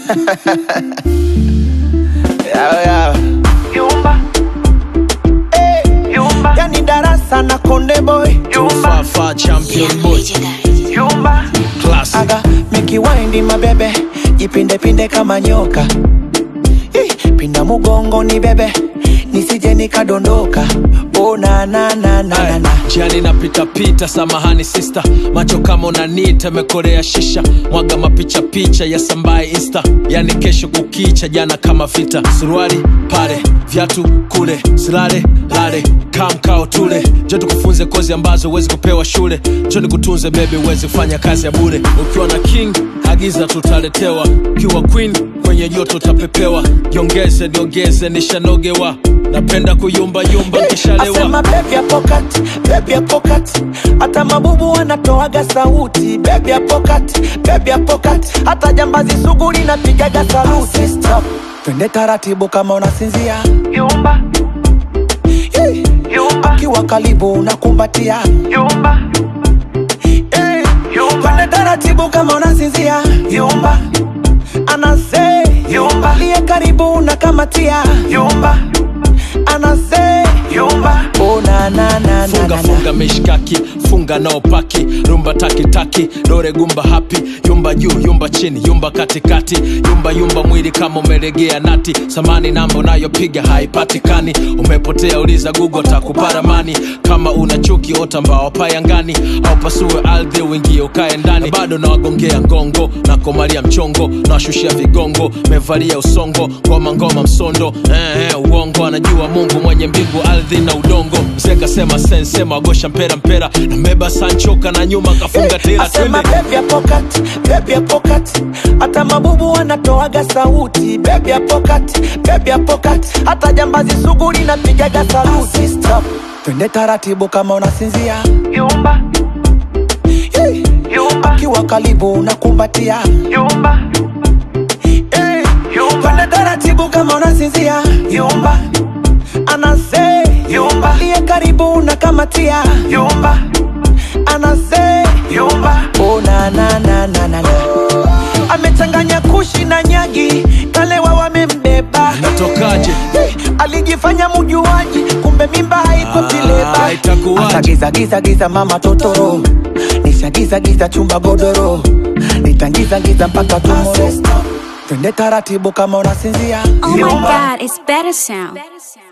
Yeah. Yumba. Yumba. Yani darasa na Konde Boy. Yumba. Far champion boy. Yumba. Classic. Aga miki windi mabebe, jipinde pinde kama nyoka. Pinda mugongo ni bebe, nisije nikadondoka. Oh na na na na na. Jiani napita pita, samahani sister. Macho kama unanita, mekorea shisha. Mwaga mapicha picha ya sambai insta. Yani kesho kukicha, jana kama vita. Suruali pale, viatu kule. Silale lale, kamkao tule. Njoo tukufunze kozi ambazo huwezi kupewa shule. Njoo nikutunze baby, huwezi kufanya kazi ya bure. Ukiwa na king, agiza tutaletewa. Ukiwa queen, kwenye joto utapepewa. Niongeze nishanogewa. Napenda kuyumba yumba kishalewa. Asema baby ya pocket. Hata mabubu wanatoaga sauti. Baby ya pocket. Hata jambazi sugu linapigaga saluti. Stop. Twende taratibu kama unasinzia. Yumba. Yumba. Akiwa karibu unakumbatia. Yumba. Yumba. Twende taratibu kama unasinzia. Yumba. Anase. Yumba. Liye karibu unakamatia. Yumba. Anase. Yumba. Oh na na na na. Funga mishkaki, funga nao paki. Rumba taki, dore gumba happy. Yumba juu, yumba chini, yumba katikati. Yumba mwili kama umelegea nati. Samani namba unayopiga haipatikani. Umepotea uliza Google takuparamani. Kama una chuki ota mbao payangani. Au pasue ardhi uingie ukae ndani. Bado na wagongea ngongo, na komalia mchongo. Na washushia vigongo, mevalia usongo. Ngoma msondo, uongo. Anajua Mungu mwenye mbingu ardhi na udongo. Mzeka sema sensema wagosha mpera. Na mbeba sanchoka na nyuma kafunga tira. Asema baby ya pocket. Hata mabubu wanatoaga sauti. Baby ya pocket. Hata jambazi sugu linapigaga saluti. Stop. Twende taratibu kama unasinzia. Yumba. Yumba. Akiwa karibu unakumbatia. Yumba. Yumba. Twende taratibu kama unasinzia. Yumba. Anase. Yumba. Liye karibu unakamatia. Yumba. Anase. Yumba. Oh na na na na na. Amechanganya kushi na nyagi, kalewa wamembeba. Natokaje? Alijifanya mujuaji, kumbe mimba haiko tileba. Itakuwaje? Giza mama totoro. Nishagiza chumba godoro. Nitangiza mpaka tomorrow. Twende taratibu kama unasinzia. Oh my God, it's better sound.